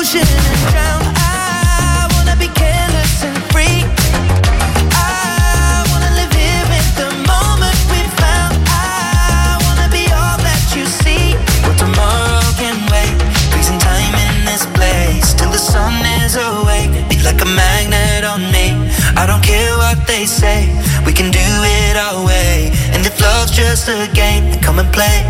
ocean and drown. I wanna be careless and free. I wanna live here in the moment we found. I wanna be all that you see. But tomorrow can wait. Freezing time in this place till the sun is awake. Be like a magnet on me. I don't care what they say. We can do it our way. And if love's just a game, then come and play.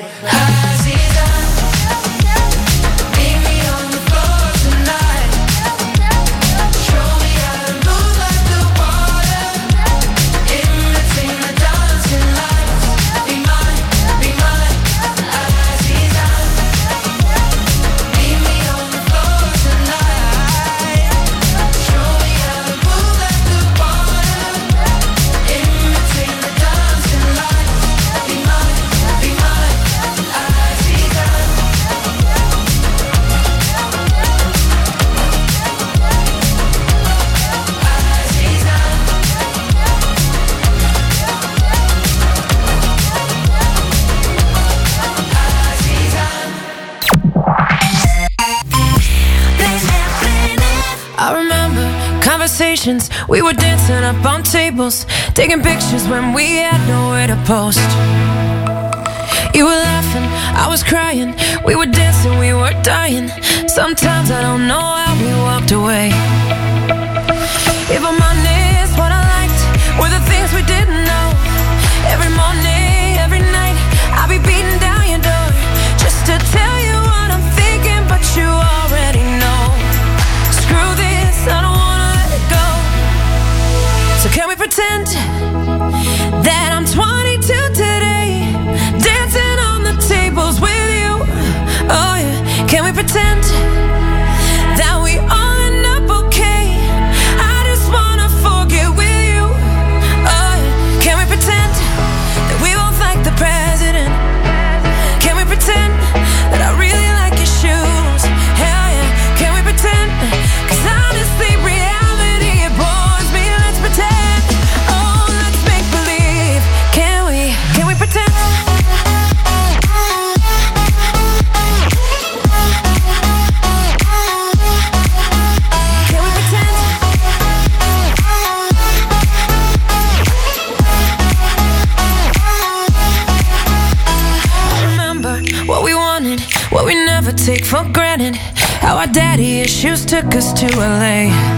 We were dancing up on tables, taking pictures when we had nowhere to post. You were laughing, I was crying. We were dancing, we were dying. Sometimes I don't know how we walked away. If I'm honest, what I liked were the things we didn't know. Every morning, every night, I'll be beating down your door just to tell you what I'm thinking, but you already know. Screw this, I don't wanna let it go. So can we pretend that I'm 22 today, dancing on the tables with you? Oh yeah, can we pretend that we all end up okay? I just wanna forget with you. Oh yeah, can we pretend that we both like the president? Can we pretend that I really like your shoes? Hell yeah, can we pretend? 'Cause honestly, reality it bores me. Let's pretend. Oh, let's make believe. Can we pretend? Can we pretend? I remember what we wanted, what we never take for granted. How our daddy issues took us to LA.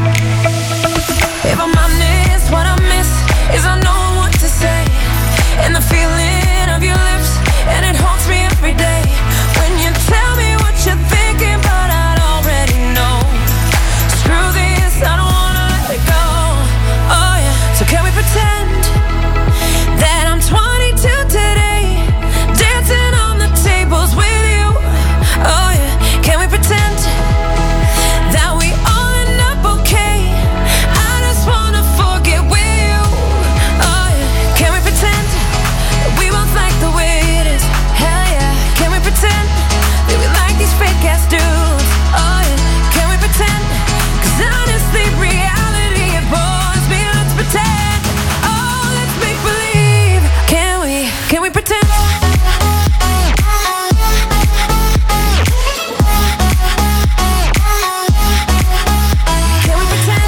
If I'm honest, what I miss is I know what to say. And the feeling of your lips, and it haunts me every day. When you tell me what you're thinking, but I'd already know. Screw this, I don't wanna let it go. Oh yeah, so can we pretend that I'm 22 today, dancing on the tables with you? Oh yeah, can we pretend that we all end up okay? I just wanna forget with you. Oh yeah, can we pretend that we both like the way it is? Hell yeah, can we pretend that we like these fake ass dudes? Oh yeah, can we pretend? 'Cause honestly, reality it bores me. Let's pretend. Oh, let's make believe. Can we pretend? Can we pretend?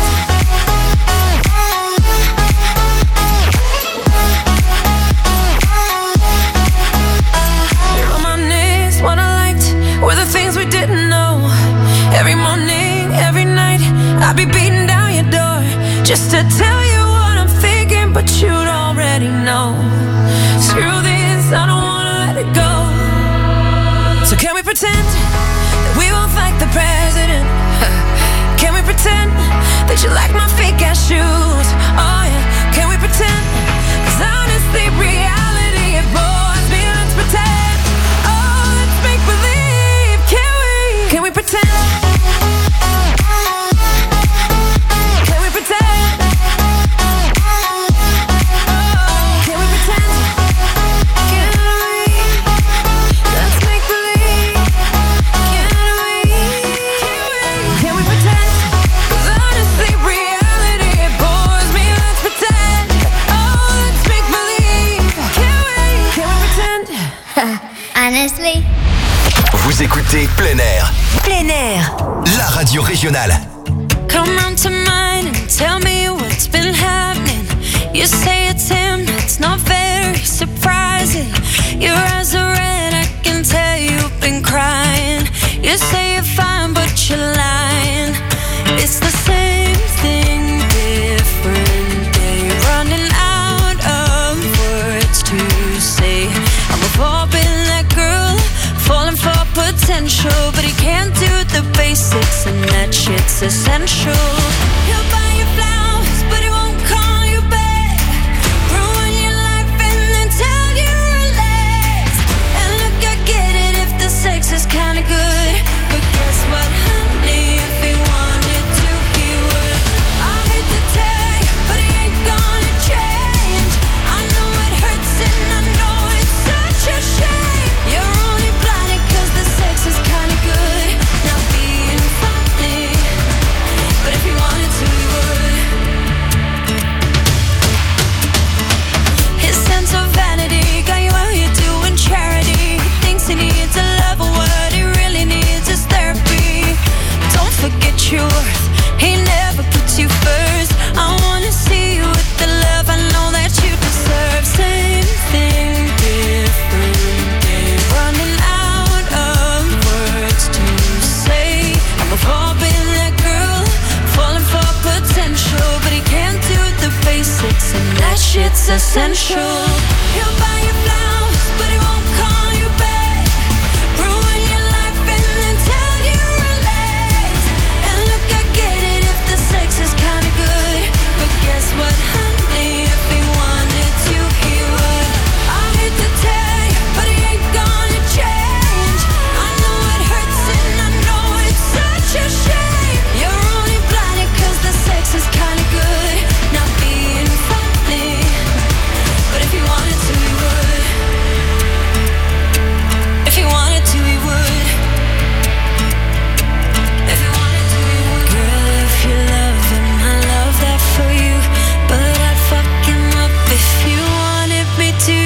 If I'm honest, what I liked were the things we didn't know. Every morning, every night, I'll be beating down your door just to tell you what I'm thinking, but you'd already know. Screw this, I don't wanna let it go. So can we pretend that we both like the president? Can we pretend that you like my fake ass shoes? Oh yeah, can we pretend? 'Cause honestly, reality it bores me. Let's pretend. Oh, let's make believe. Can we pretend? Can we pretend? Can we pretend? Can we? Let's make believe. Can we? Can we pretend? 'Cause honestly, reality it bores me. écoutez Plein Air. Plein Air. La radio régionale. Come round to mine and tell me what's been happening. You say it's him, it's not very surprising. Your eyes are red, I can tell you've been crying. You say you're fine, but you're lying. It's the same thing, different day. Running out of words to say. I'm a been that girl, falling for potential, but he can't do the basics, and that shit's essential. He'll buy you flowers, but he won't call you back. Ruin your life and then tell you relax. And look, I get it if the sex is kinda good, but guess what, honey? If he wanted to, he would. I hate to tell you, but he ain't gonna change. I know it hurts and I know it's such a shame. You're only blinded 'cause the sex is kinda good, not being funny. But if he wanted to, he would. His sense of vanity got you out here doing charity. He thinks he needs a lover, what he really needs is therapy. Don't forget your worth, he never puts you first. I wanna see you with the love I know that you deserve. Same thing, different day. Running out of words to say. I'm a been that girl, falling for potential, but he can't do the basics, and that shit's essential. He'll buy you flowers, but he won't call you back. Ruin your life and then tell you relax. And look, I get it if the sex is kinda good, but guess what, honey? If he wanted to, he would. I hate to tell you, but he ain't gonna change. I know it hurts and I know it's such a shame. You're only blinded 'cause the sex is kinda good, not being funny. But if he wanted to, he would. If he wanted to, he would. If he wanted to, he would. Girl, if you love him, I love that for you. But I'd fuck him up if you wanted me to.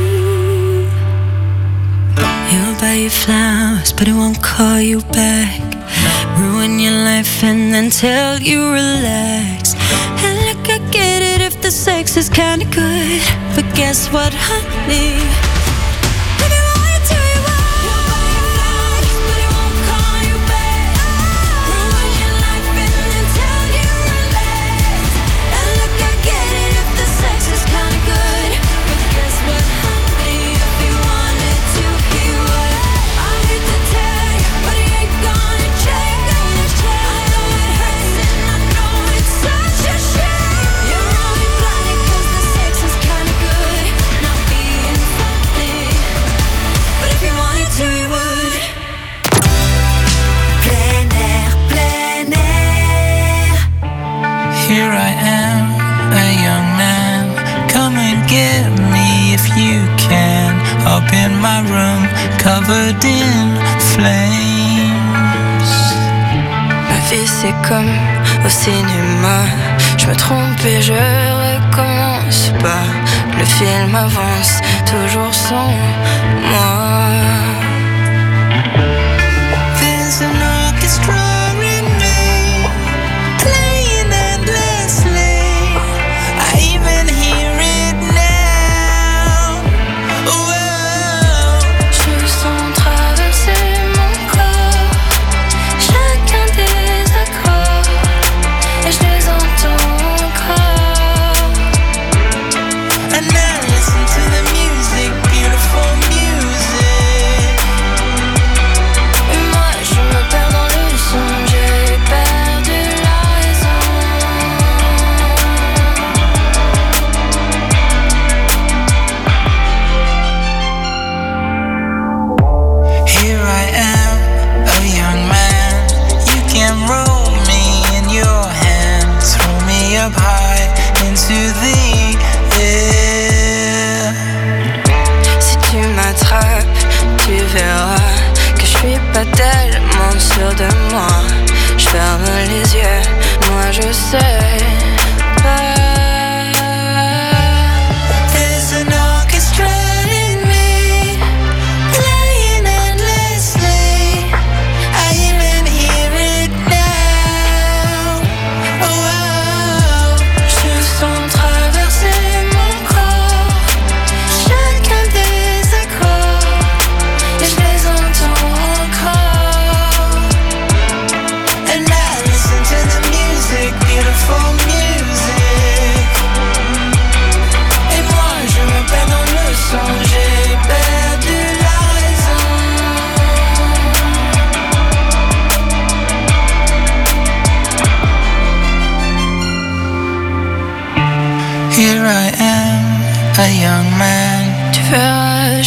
He'll buy you flowers, but he won't call you back. Ruin your life and then tell you relax. And look, I get it if the sex is kinda good, but guess what, honey? If he wanted to, he would. He'll buy you flowers, but he won't call you back. Ruin your life and then tell you relax. And look, I get it if the sex is kinda good, but guess what, honey? If he wanted to, he would. I hate to tell you, but he ain't gonna change. I know it hurts and I know it's such a shame. You're only blinded 'cause the sex is kinda good, not being funny. But if he wanted to, he would. Plein air, plein air. Here I am, a young man. Come and get me if you can. Up in my room, covered in flames. Ma vie c'est comme au cinéma. Je me trompe et je recommence pas. Le film avance toujours sans moi. There's an orchestra in me, playing endlessly. I even hear it now. Whoa. Je sens traverser mon corps chacun des accords, et je les entends encore. And now listen to the music, beautiful music.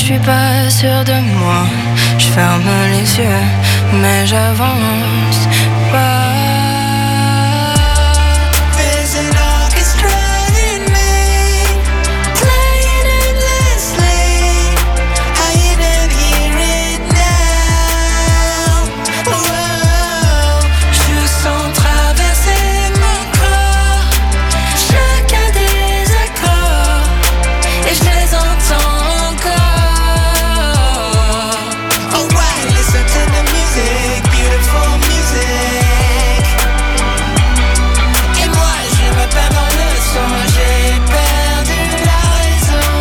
suis pas sûre de moi. Je ferme les yeux, mais j'avance pas. There's an orchestra in me, playing endlessly. I even hear it now. Whoa. Je sens traverser mon corps chacun des accords et je les entends encore. Alright, listen to the music, beautiful music. Et moi je me perds dans le son, j'ai perdu la raison.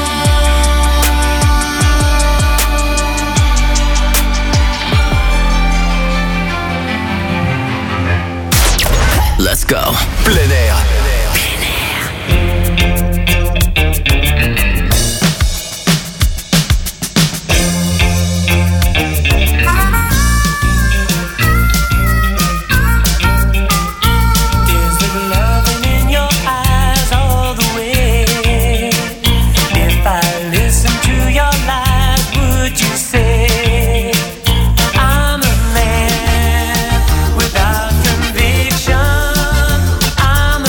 Let's go. Plein air. Is there loving in your eyes all the way? If I listen to your lies, would you say I'm a man without conviction? I'm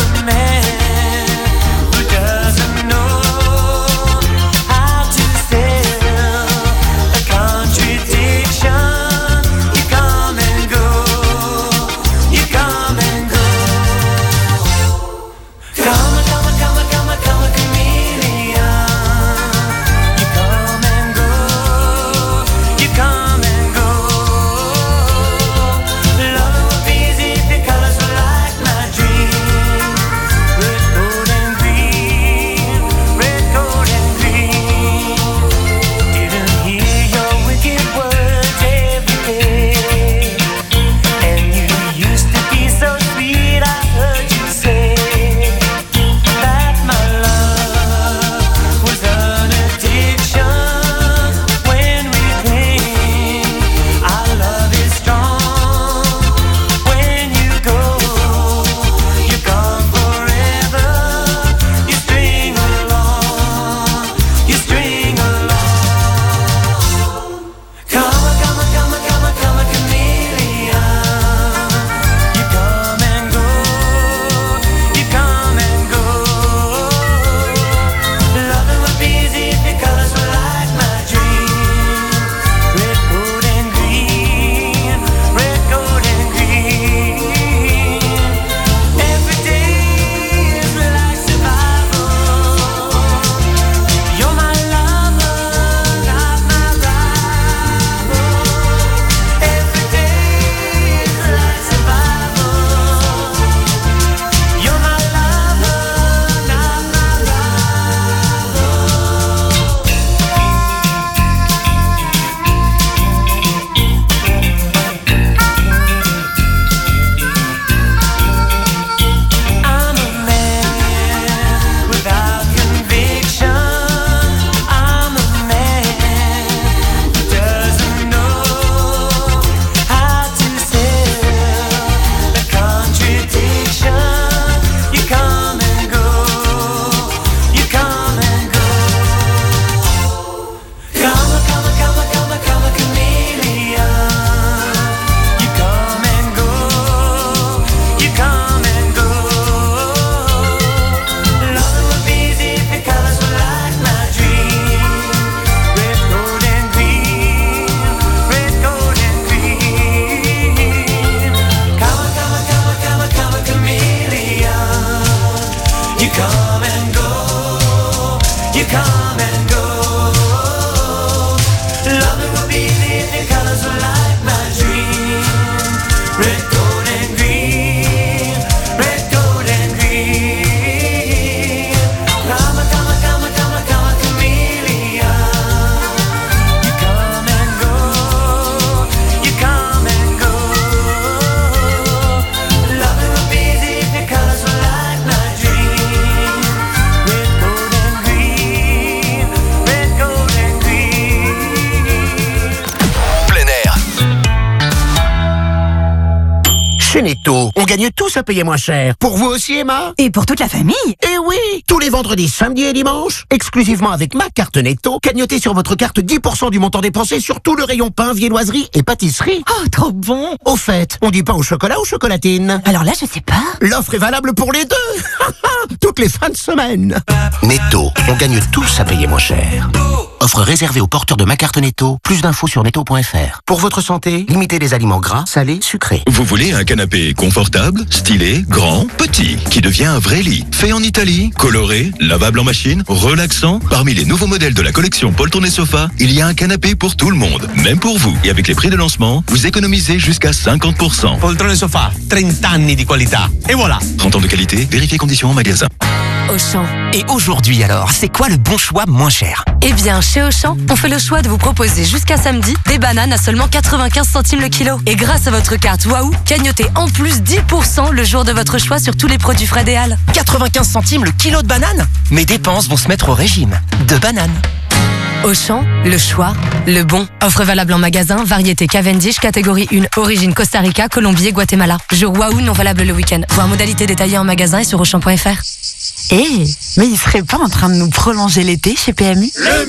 Chez Netto, on gagne tous à payer moins cher. Pour vous aussi, Emma? Et pour toute la famille? Eh oui! Tous les vendredis, samedis et dimanches, exclusivement avec ma carte Netto, cagnotez sur votre carte 10% du montant dépensé sur tout le rayon pain, viennoiserie et pâtisserie. Oh, trop bon! Au fait, on dit pain au chocolat ou chocolatine? Alors là, je sais pas. L'offre est valable pour les deux. Toutes les fins de semaine. Netto, on gagne tous à payer moins cher. Offre réservée aux porteurs de ma carte Netto. Plus d'infos sur netto.fr. Pour votre santé, limitez les aliments gras, salés, sucrés. Vous voulez un canapé confortable, stylé, grand, petit, qui devient un vrai lit. Fait en Italie, coloré, lavable en machine, relaxant. Parmi les nouveaux modèles de la collection Poltrone et Sofa, il y a un canapé pour tout le monde, même pour vous. Et avec les prix de lancement, vous économisez jusqu'à 50%. Poltrone et Sofa, 30 anni di qualità. Et voilà. 30 ans de qualité, vérifiez conditions en magasin. Auchan. Et aujourd'hui alors, c'est quoi le bon choix moins cher? Eh bien, chez Auchan, on fait le choix de vous proposer jusqu'à samedi des bananes à seulement 95 centimes le kilo. Et grâce à votre carte Waouh, cagnotez en plus 10% le jour de votre choix sur tous les produits frais des Halles. 95 centimes le kilo de bananes? Mes dépenses vont se mettre au régime de bananes. Auchan, le choix, le bon. Offre valable en magasin, variété Cavendish, catégorie 1, origine Costa Rica, Colombie et Guatemala. Jour Waouh non valable le week-end. Voir modalité détaillée en magasin et sur auchan.fr. Mais il serait pas en train de nous prolonger l'été chez PMU? Le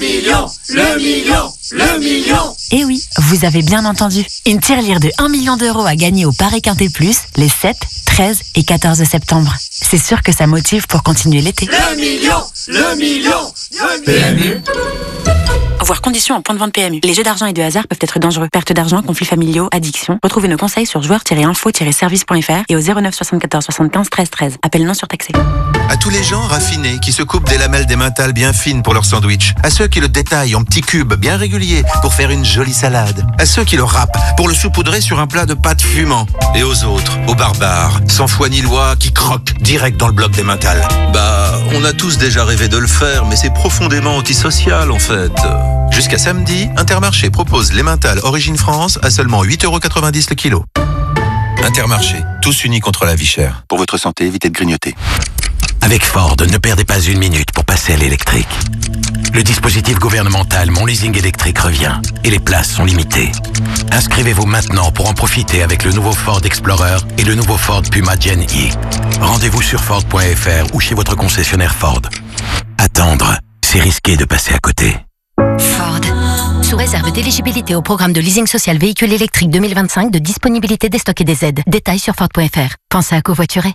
million. Eh oui, vous avez bien entendu. Une tirelire de 1 million d'euros à gagner au Paris Quintet Plus les 7, 13 et 14 septembre. C'est sûr que ça motive pour continuer l'été. Le million. PMU. Voir conditions en point de vente PMU. Les jeux d'argent et de hasard peuvent être dangereux. Perte d'argent, conflits familiaux, addiction. Retrouvez nos conseils sur joueurs-info-service.fr et au 09 74 75 13 13. Appel non surtaxé. À tous les gens raffinés qui se coupent des lamelles d'emmental bien fines pour leur sandwich. À ceux qui le détaillent en petits cubes bien réguliers pour faire une jolie salade. À ceux qui le râpent pour le saupoudrer sur un plat de pâtes fumant. Et aux autres, aux barbares, sans foi ni loi, qui croquent direct dans le bloc d'emmental. On a tous déjà rêvé de le faire, mais c'est profondément antisocial en fait. Jusqu'à samedi, Intermarché propose l'emmental Origine France à seulement 8,90€ le kilo. Intermarché, tous unis contre la vie chère. Pour votre santé, évitez de grignoter. Avec Ford, ne perdez pas une minute pour passer à l'électrique. Le dispositif gouvernemental Mon Leasing électrique revient et les places sont limitées. Inscrivez-vous maintenant pour en profiter avec le nouveau Ford Explorer et le nouveau Ford Puma Gen E. Rendez-vous sur Ford.fr ou chez votre concessionnaire Ford. Attendre, c'est risqué de passer à côté. Ford. Sous réserve d'éligibilité au programme de leasing social véhicule électrique 2025 de disponibilité des stocks et des aides. Détails sur Ford.fr. Pensez à covoiturer.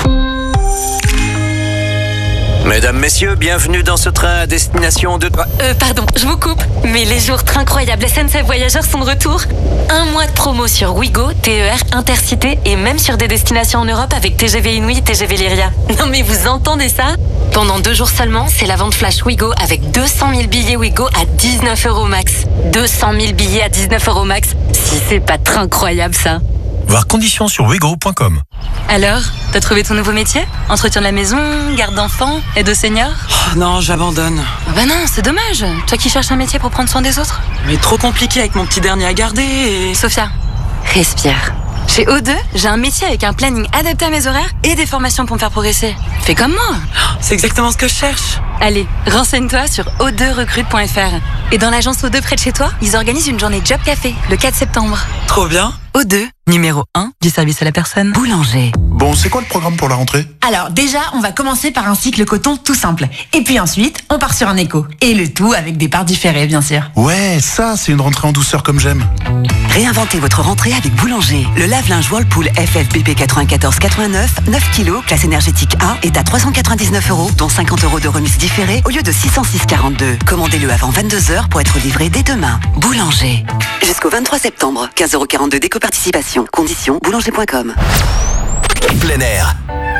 Mesdames, messieurs, bienvenue dans ce train à destination de... Pardon, je vous coupe. Mais les jours incroyables SNCF Voyageurs sont de retour. 1 mois de promo sur Ouigo, TER, Intercité et même sur des destinations en Europe avec TGV Inouï, TGV Lyria. Non mais vous entendez ça? Pendant 2 jours seulement, c'est la vente flash Ouigo avec 200 000 billets Ouigo à 19€ max. 200 000 billets à 19€ max. Si c'est pas très incroyable ça. Voir conditions sur ouigo.com. Alors, t'as trouvé ton nouveau métier? Entretien de la maison, garde d'enfants, aide aux seniors? Non, j'abandonne. Bah non, c'est dommage. Toi qui cherches un métier pour prendre soin des autres. Mais trop compliqué avec mon petit dernier à garder et... Sophia, respire. Chez O2, j'ai un métier avec un planning adapté à mes horaires et des formations pour me faire progresser. Fais comme moi. C'est exactement ce que je cherche. Allez, renseigne-toi sur o2recrute.fr. Et dans l'agence O2 près de chez toi, ils organisent une journée Job Café le 4 septembre. Trop bien. O2, numéro 1 du service à la personne. Boulanger. Bon, c'est quoi le programme pour la rentrée? Alors déjà, on va commencer par un cycle coton tout simple. Et puis ensuite, on part sur un éco. Et le tout avec des parts différées, bien sûr. Ouais, ça, c'est une rentrée en douceur comme j'aime. Réinventez votre rentrée avec Boulanger. Le lave-linge Whirlpool FFBP 9489, 9 kg, classe énergétique A, est à 399€, dont 50€ de remise différée au lieu de 606,42. Commandez-le avant 22h pour être livré dès demain. Boulanger. Jusqu'au 23 septembre, 15,42€ d'éco-participation. Conditions, boulanger.com. Plein air.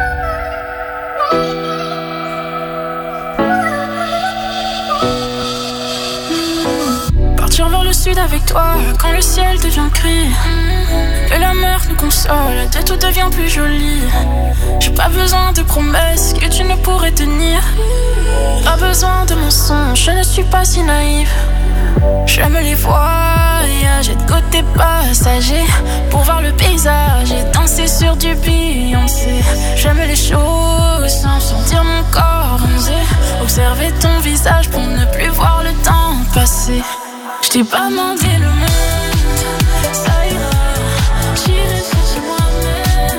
Partir vers le sud avec toi, quand le ciel devient gris, que la mer nous console, que tout devient plus joli. J'ai pas besoin de promesses que tu ne pourrais tenir. Pas besoin de mensonges, je ne suis pas si naïve. J'aime les voyages et de côté passager, pour voir le paysage et danser sur du Beyoncé. J'aime les choses sans sentir mon corps bronzer, observer ton visage pour ne plus voir le temps passer. Je t'ai pas demandé le monde, ça ira, j'irai chercher moi-même.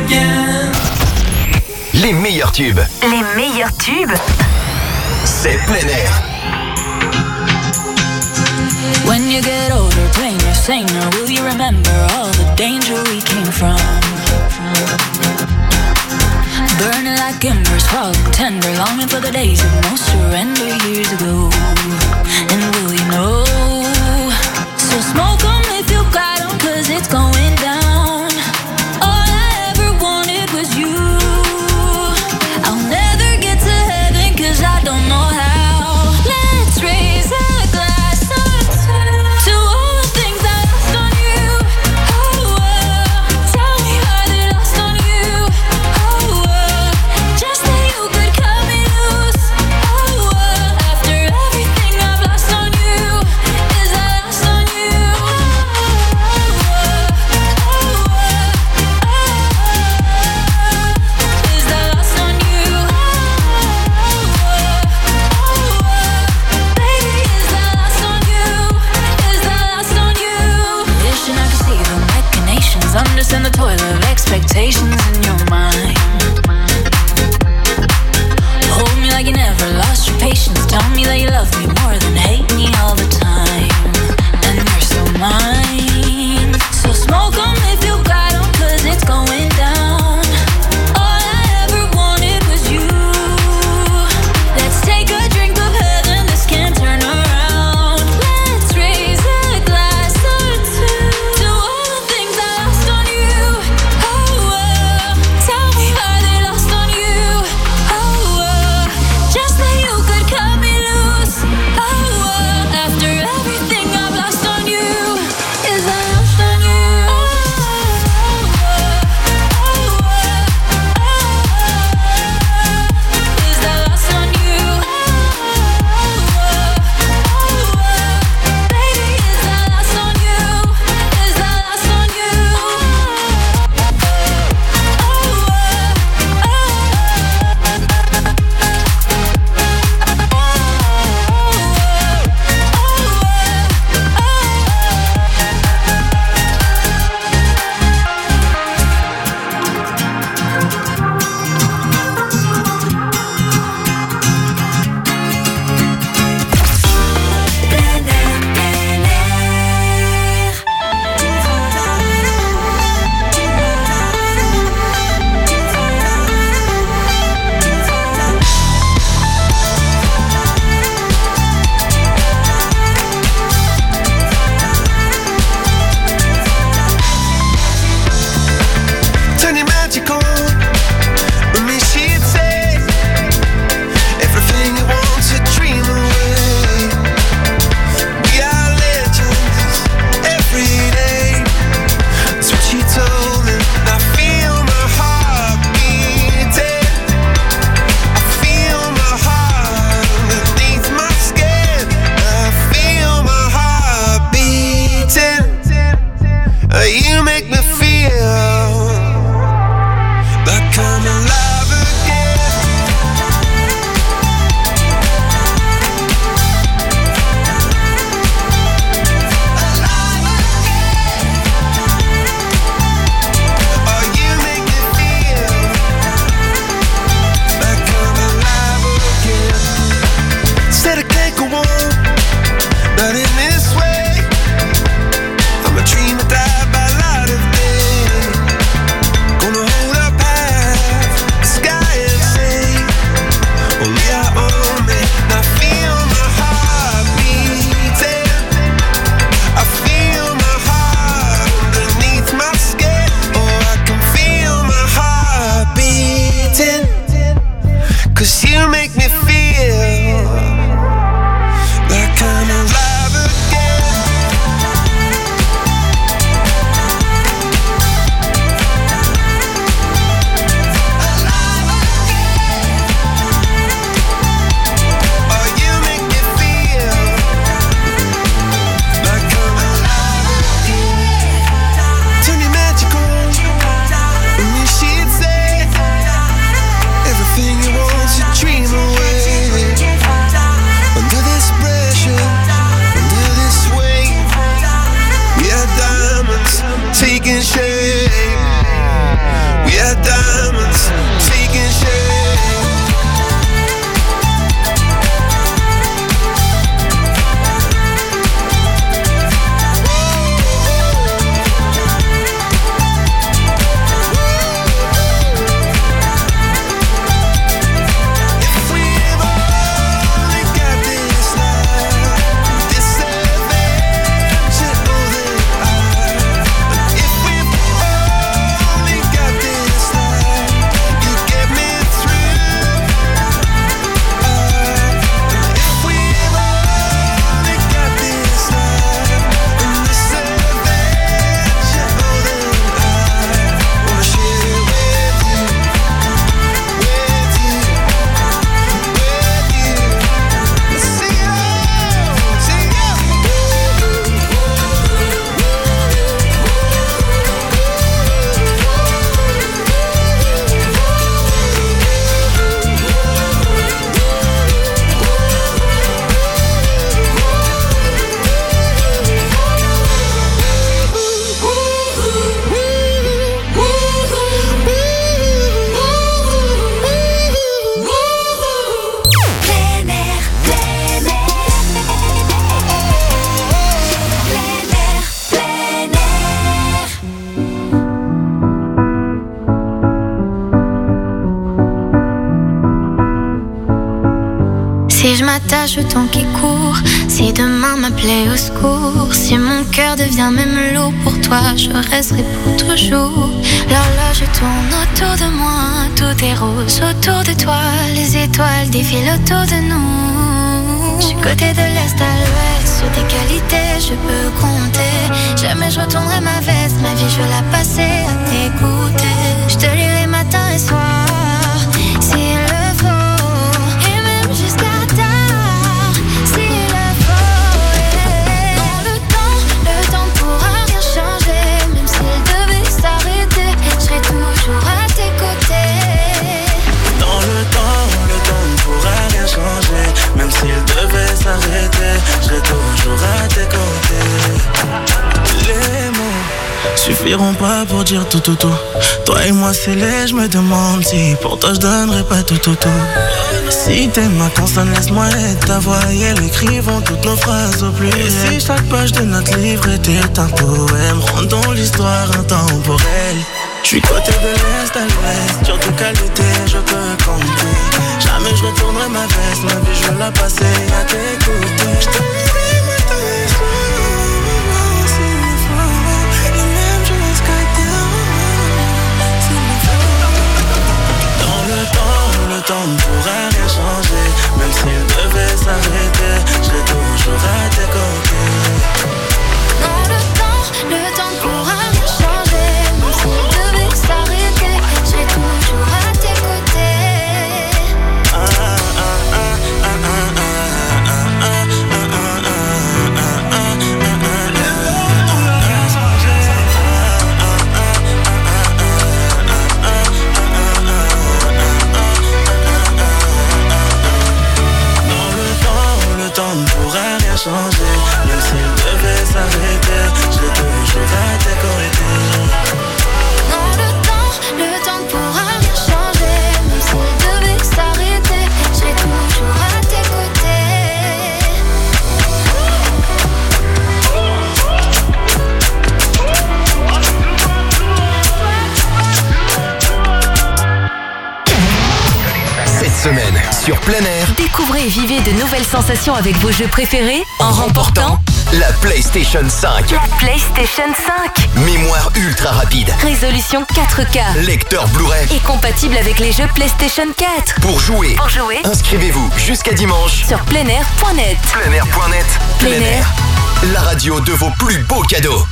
again. Les meilleurs tubes. Les meilleurs tubes. C'est plein air. When you get older, plainer, saner, will you remember all the danger we came from? Burning like embers, falling tender, longing for the days of no surrender years ago. And will you know? So smoke 'em if you got 'em, 'cause it's going down. All I ever wanted was you. I'll never get to heaven 'cause I don't know how. Let's raise a glass to all the things I lost on you. Oh, tell me how they lost on you. Oh, just that you could cut me loose. Oh, after everything I've lost on you, is I lost on you. Is I lost on you. Baby, is I lost on you. Is I lost on you. Wishing I could see the machinations, understand the toil of expectations in your mind. Hold me like you never lost your patience. Tell me that you love me more than hate me all the time. And you're still mine. So smoke 'em if you got 'em, 'cause it's going down. All I ever wanted was you. Let's take a drink of heaven, this can't turn around. Let's raise a glass or two to all the things I lost on you. Oh, tell me how they lost on you. Oh, just that you could cut me loose. Oh, after everything I've lost on you, is I lost on you. Is I lost on you. Baby, is I lost on you. Is I lost on you. Turn your magic on with me, she'd say. Everything you want to dream away. We are legends every day. That's what she told me. I feel my heart beating. I feel my heart underneath my skin. I feel my heart beating. You make me feel like I'm alive again. Alive again. Oh, you make me feel like I'm alive again. Said I can't go on, not in this way. I'm a dreamer, die by light of day. m'attache au temps qui court. Si demain m'appelait au secours, si mon cœur devient même lourd, pour toi je resterai pour toujours. L'horloge tourne autour de moi, tout est rose autour de toi. Les étoiles défilent autour de nous. Du côté de l'est à l'ouest, sur tes qualités je peux compter. Jamais je retournerai ma veste, ma vie je vais la passer à t'écouter. Je te lirai matin et soir, s'il le faut, et même jusqu'à tard, s'il le faut. Dans le temps ne pourra rien changer. Même s'il devait s'arrêter, je serai toujours à tes côtés. Dans le temps ne pourra rien changer. Même s'il devait s'arrêter, je serai toujours à tes côtés. Les mots suffiront pas pour dire tout. Toi et moi c'est laid, je me demande si pour toi je donnerais pas tout. Si t'aimes ma consonne, laisse-moi être ta voix et elle écrivons toutes nos phrases au pluriel. Et si chaque page de notre livre était un poème, rendons l'histoire intemporelle. Je suis côté de l'est à l'ouest, sur tes qualités je peux compter. Jamais je retournerai ma veste, ma vie je vais la passer à t'écouter. Je te lirai matin et soir, s'il le faut, et même jusqu'à demain, s'il le faut. Dans le temps ne pourra rien changer. Même s'il devait s'arrêter, je serai toujours à tes côtés. Dans le temps ne pourra rien changer. Même s'il devait s'arrêter, je serai toujours à tes côtés. Le temps ne pourra rien changer. Même s'il devait s'arrêter, je serai toujours à tes côtés. Dans le temps ne pourra rien changer. Même s'il devait s'arrêter, je serai toujours à tes Cette semaine, sur plein air, Découvrez et vivez de nouvelles sensations avec vos jeux préférés en remportant la PlayStation 5. la PlayStation 5. Mémoire ultra rapide. Résolution 4K. Lecteur Blu-ray. Et compatible avec les jeux PlayStation 4. Pour jouer, inscrivez-vous jusqu'à dimanche sur pleinair.net. Pleinair.net. Plein Air. La radio de vos plus beaux cadeaux.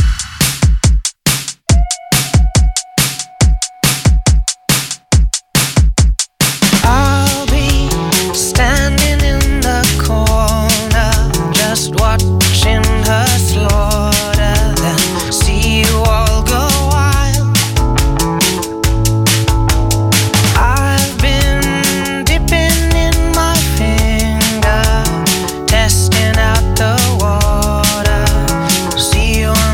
I'll be standing in the corner, just watching her slaughter, then see you all go wild. I've been dipping in my finger, testing out the water, see you on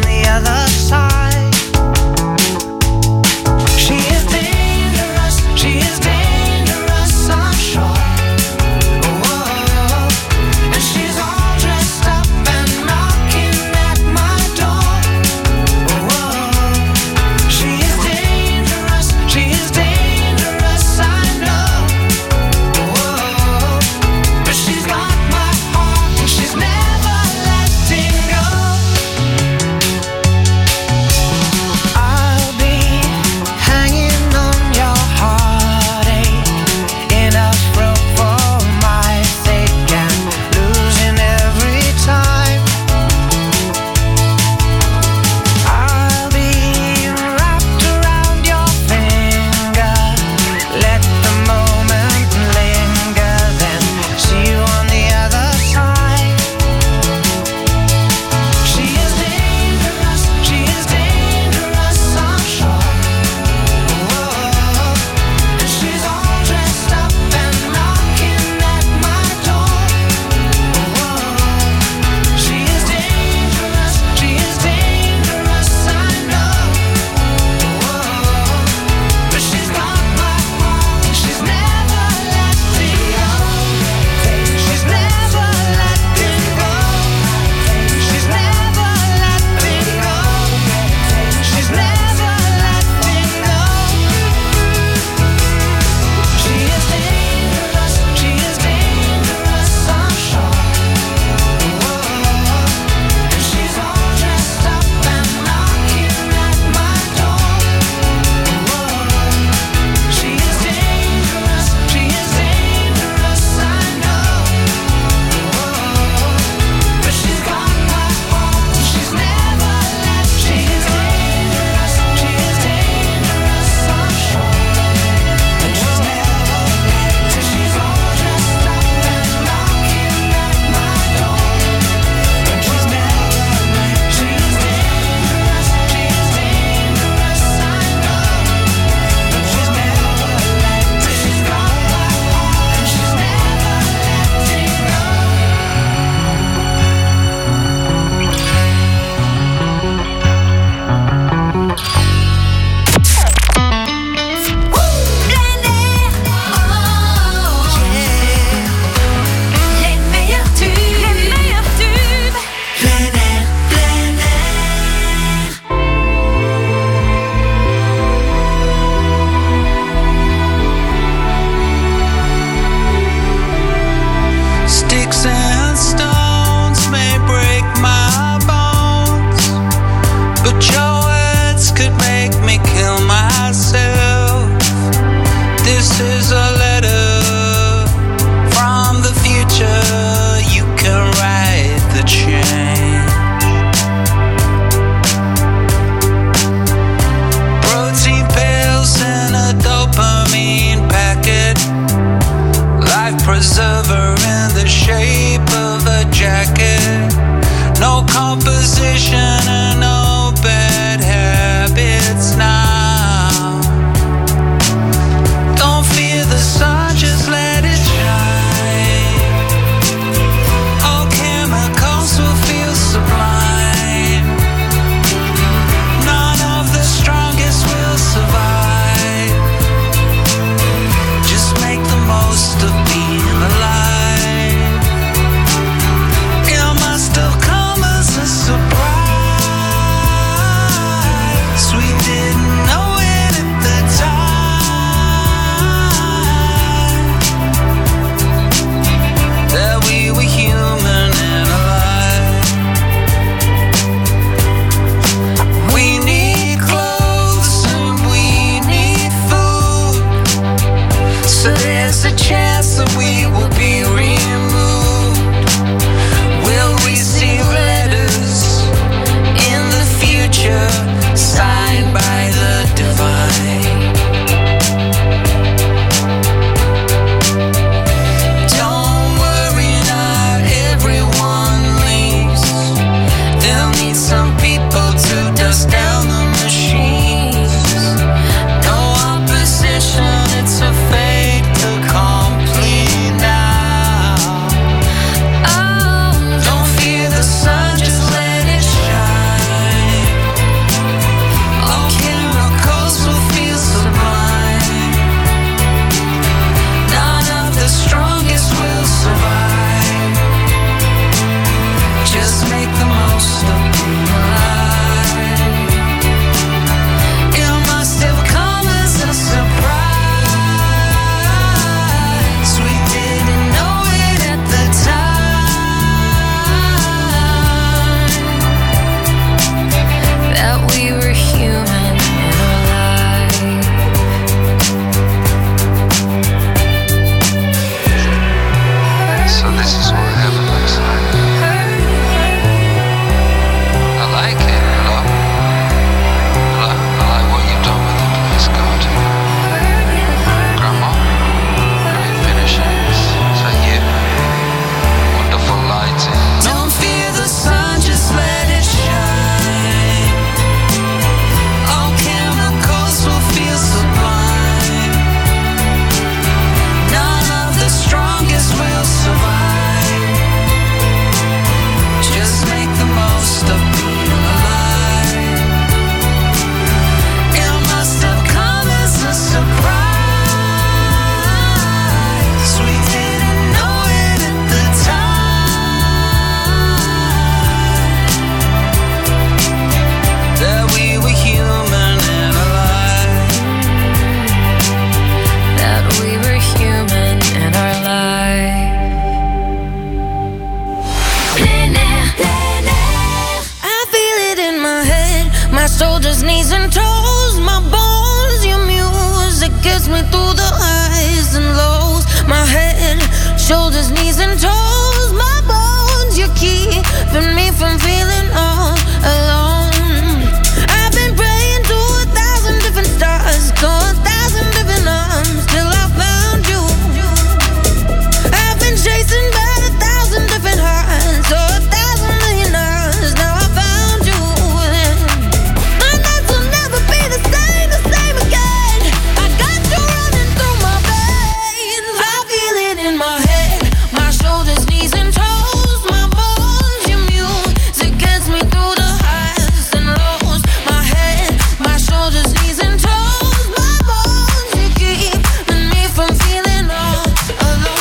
shoulders, knees and toes, my bones, your music gets me through the highs and lows. My head, shoulders, knees and toes, my bones, you're keeping me from feeling all alone. I've been praying to 1,000 different stars, to 1,000 different arms, till I found you. I've been chasing by 1,000 different hearts, or 1,000 million hours, now I found you. My nights will never be the same again. I got you running through my veins. I feel it in my head, my shoulders, knees and toes, my bones, your music gets me through the highs and lows. My head, my shoulders, knees and toes, my bones, you keeping me from feeling all alone.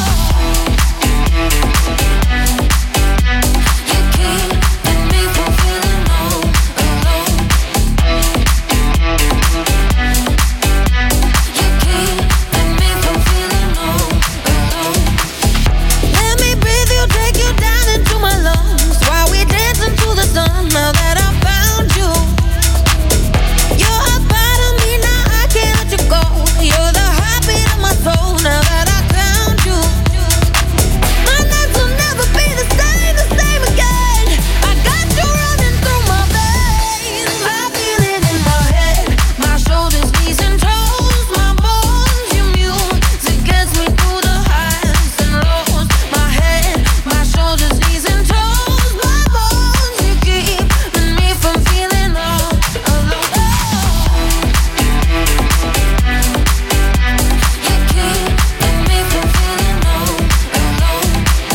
You keeping me from feeling all alone. You keeping me from feeling all alone. Let me breathe you, take you down into my lungs while we dance into the sun. Now that I found you, you're a part of me, now I can't let you go. You're the heartbeat of my soul. Now that I found you, my nights will never be the same again. I got you running through my veins. I feel it in my head, my shoulders, knees and toes, my bones, your music gets me through the highs and lows. My head, my shoulders, knees and toes, my bones, you keeping me from feeling all alone. You keeping me from feeling all alone.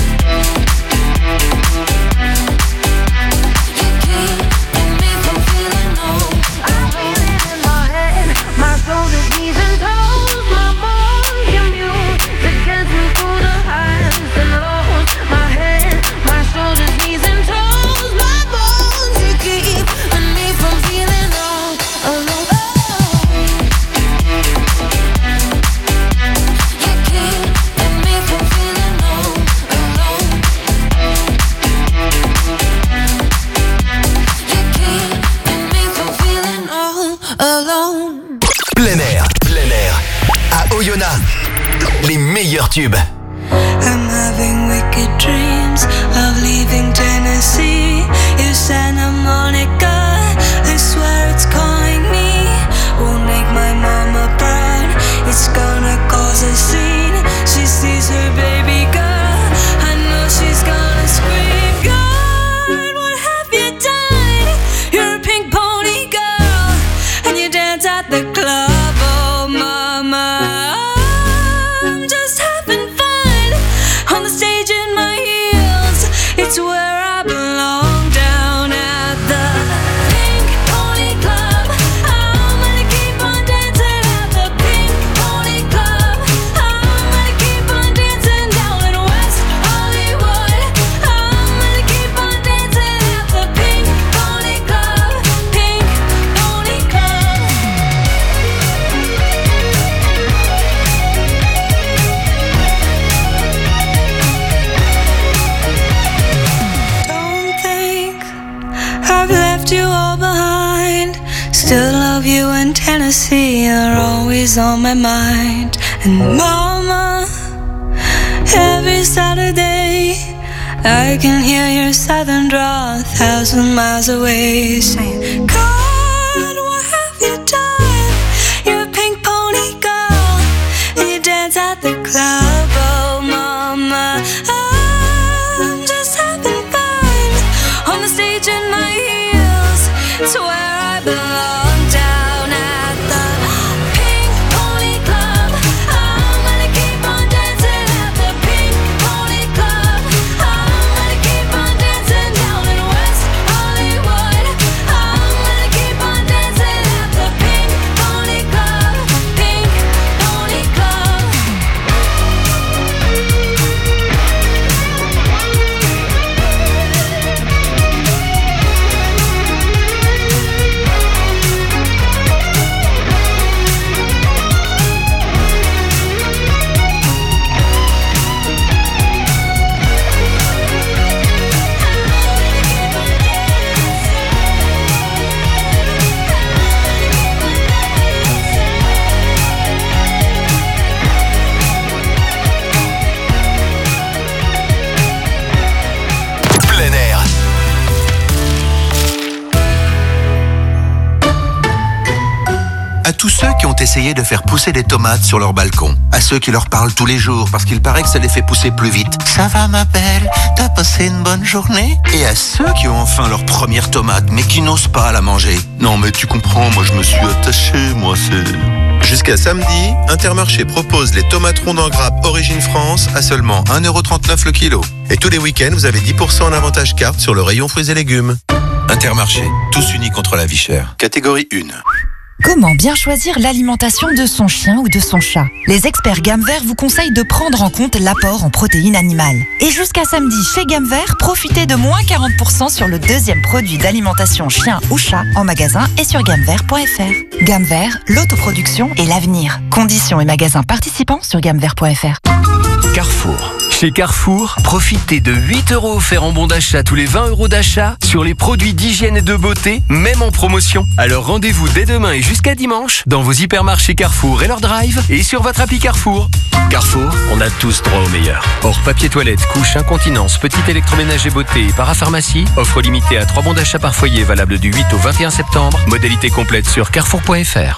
You keeping me from feeling all. I feel it in my head, my shoulders, knees and toes, my bones, your music gets me through the highs and lows. My head, my shoulders, knees and toes, my bones, you keeping me from feeling all alone. You keeping me from feeling all alone. You keeping me from feeling all alone. Plein air, à Oyonnax, les meilleurs tubes. I'm having wicked dreams of leaving Tennessee. You Santa Monica, I swear it's calling me. Won't make my mama proud, it's gonna cause a scene. She sees her baby girl, I know she's gonna scream. God, what have you done? You're a pink pony girl, and you dance at the club. Oh mama, I'm just having fun on the stage in my heels. It's where I belong, down at the Pink Pony Club. I'm gonna keep on dancing at the Pink Pony Club. I'm gonna keep on dancing down in West Hollywood. I'm gonna keep on dancing at the Pink Pony Club. Pink Pony Club. Don't think I've left you all behind. Still love you in Tennessee, you're always on my mind. And mama, every Saturday I can hear your southern drawl 1,000 miles away, saying, God, what have you done? You're a pink pony girl, and you dance at the club. Oh mama, I'm just having fun on the stage in my heels. It's where I belong, down at the Pink Pony Club. I'm gonna keep on dancing at the Pink Pony Club. I'm gonna keep on dancing down in West Hollywood. I'm gonna keep on dancing at the Pink Pony Club. Pink Pony Club. tous ceux qui ont essayé de faire pousser des tomates sur leur balcon. À ceux qui leur parlent tous les jours parce qu'il paraît que ça les fait pousser plus vite. Ça va ma belle, t'as passé une bonne journée? Et à ceux qui ont enfin leur première tomate mais qui n'osent pas la manger. Non mais tu comprends, moi je me suis attaché, moi c'est... Jusqu'à samedi, Intermarché propose les tomates rondes en grappe Origine France à seulement 1,39€ le kilo. Et tous les week-ends, vous avez 10% en avantage carte sur le rayon fruits et légumes. Intermarché, tous unis contre la vie chère. Catégorie 1. Comment bien choisir l'alimentation de son chien ou de son chat? Les experts Gamme Vert vous conseillent de prendre en compte l'apport en protéines animales. Et jusqu'à samedi, chez Gamme Vert, profitez de moins 40% sur le deuxième produit d'alimentation chien ou chat en magasin et sur gammevert.fr. Gamme Vert, l'autoproduction et l'avenir. Conditions et magasins participants sur gammevert.fr. Carrefour. Chez Carrefour, profitez de 8 € offerts en bon d'achat tous les 20 € d'achat sur les produits d'hygiène et de beauté, même en promotion. Alors rendez-vous dès demain et jusqu'à dimanche dans vos hypermarchés Carrefour et leur drive et sur votre appli Carrefour. Carrefour, on a tous droit au meilleur. Hors papier toilette, couche, incontinence, petit électroménager beauté et parapharmacie, offre limitée à 3 bons d'achat par foyer valable du 8 au 21 septembre. Modalité complète sur carrefour.fr.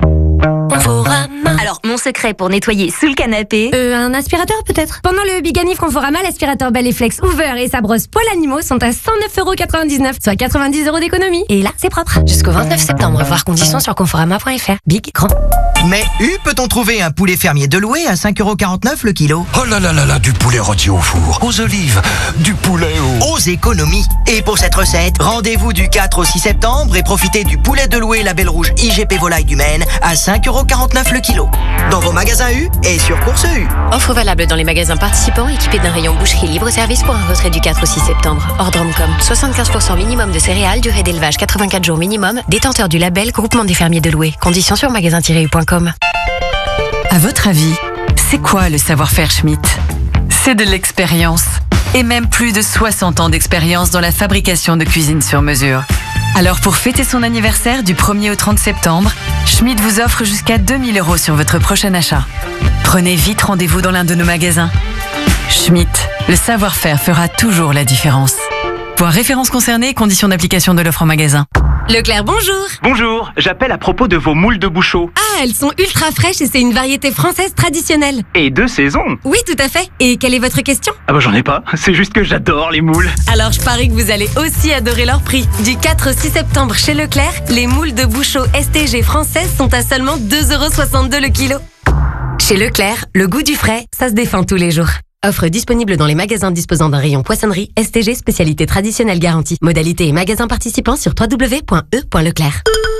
Alors, mon secret pour nettoyer sous le canapé... un aspirateur peut-être. Pendant le Biganif Conforama, l'aspirateur Bell et Flex Hoover et sa brosse poils animaux sont à 109,99€, soit 90 € d'économie. Et là, c'est propre. Jusqu'au 29 septembre, voir conditions sur conforama.fr. Big, grand. Mais peut-on trouver un poulet fermier de louer à 5,49€ le kilo? Oh là là là là, du poulet rôti au four, aux olives, du poulet aux économies. Et pour cette recette, rendez-vous du 4 au 6 septembre et profitez du poulet de louer label rouge IGP Volaille du Maine à 5,49€ le kilo. Dans vos magasins U et sur Course U. Offre valable dans les magasins participants équipés d'un rayon boucherie libre-service pour un retrait du 4 au 6 septembre. Ordre Dromcom. 75% minimum de céréales, durée d'élevage 84 jours minimum, détenteur du label Groupement des fermiers de Loué. Conditions sur magasin-u.com. À votre avis, c'est quoi le savoir-faire Schmitt? C'est de l'expérience. Et même plus de 60 ans d'expérience dans la fabrication de cuisine sur mesure. Alors pour fêter son anniversaire du 1er au 30 septembre, Schmitt vous offre jusqu'à 2 000 € sur votre prochain achat. Prenez vite rendez-vous dans l'un de nos magasins. Schmitt, le savoir-faire fera toujours la différence. Voir références concernées et conditions d'application de l'offre en magasin. Leclerc, bonjour. Bonjour, j'appelle à propos de vos moules de bouchot. Ah, elles sont ultra fraîches et c'est une variété française traditionnelle. Et de saison. Oui, tout à fait. Et quelle est votre question? Ah bah j'en ai pas, c'est juste que j'adore les moules. Alors je parie que vous allez aussi adorer leur prix. Du 4 au 6 septembre chez Leclerc, les moules de bouchot STG françaises sont à seulement 2,62€ le kilo. Chez Leclerc, le goût du frais, ça se défend tous les jours. Offre disponible dans les magasins disposant d'un rayon poissonnerie STG spécialité traditionnelle garantie. Modalité et magasins participants sur www.e.leclerc.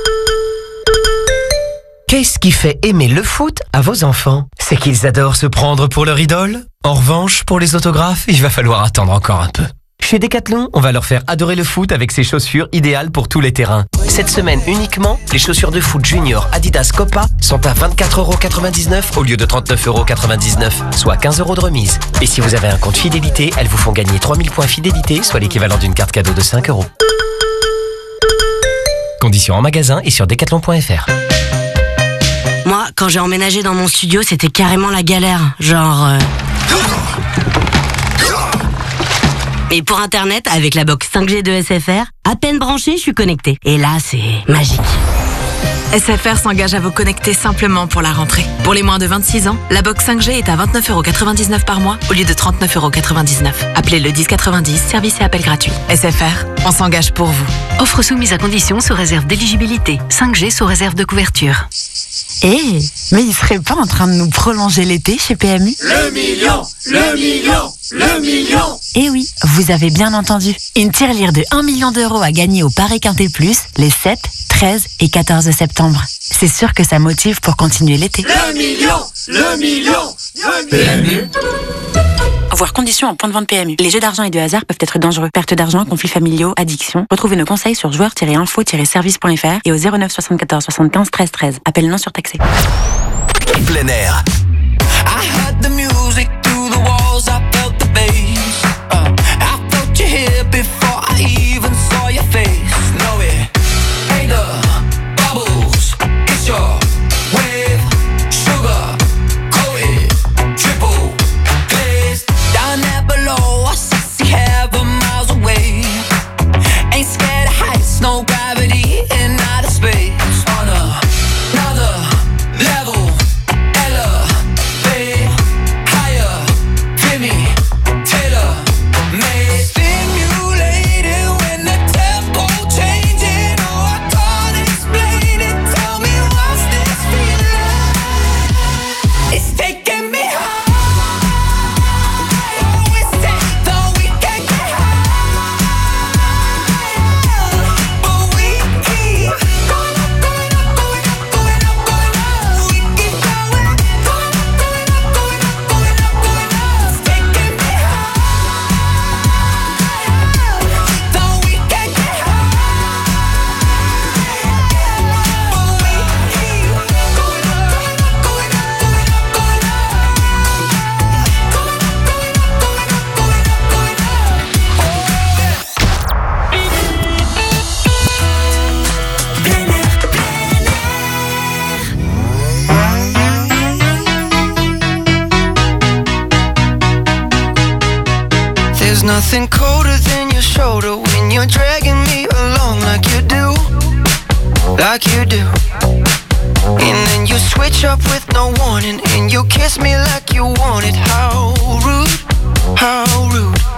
Qu'est-ce qui fait aimer le foot à vos enfants? C'est qu'ils adorent se prendre pour leur idole? En revanche, pour les autographes, il va falloir attendre encore un peu. Chez Decathlon, on va leur faire adorer le foot avec ces chaussures idéales pour tous les terrains. Cette semaine uniquement, les chaussures de foot junior Adidas Copa sont à 24,99€ au lieu de 39,99€, soit 15 € de remise. Et si vous avez un compte fidélité, elles vous font gagner 3000 points fidélité, soit l'équivalent d'une carte cadeau de 5 €. Conditions en magasin et sur decathlon.fr. Moi, quand j'ai emménagé dans mon studio, c'était carrément la galère. Genre... Et pour Internet, avec la box 5G de SFR, à peine branché, je suis connecté. Et là, c'est magique. SFR s'engage à vous connecter simplement pour la rentrée. Pour les moins de 26 ans, la box 5G est à 29,99€ par mois au lieu de 39,99€. Appelez le 1090, service et appel gratuit. SFR, on s'engage pour vous. Offre soumise à conditions sous réserve d'éligibilité. 5G sous réserve de couverture. Mais il serait pas en train de nous prolonger l'été chez PMU? Le million. Eh oui, vous avez bien entendu. Une tirelire de 1 million d'euros à gagner au Paris Quintet Plus les 7, 13 et 14 septembre. C'est sûr que ça motive pour continuer l'été. Le million. PMU. Voir conditions en point de vente PMU. Les jeux d'argent et de hasard peuvent être dangereux. Perte d'argent, conflits familiaux, addiction. Retrouvez nos conseils sur joueurs-info-service.fr et au 09 74 75 13 13. Appel non surtaxé. Plein air. I heard the music through the walls, I felt the bass. I felt you here before I even saw your face. No, it ain't the bubbles, it's your wave, sugar, coated, triple glazed. Down there below, I see heaven miles away. Ain't scared of heights, no gravity in outer space. On another nothing colder than your shoulder when you're dragging me along like you do. Like you do. And then you switch up with no warning, and you kiss me like you want it. How rude, how rude.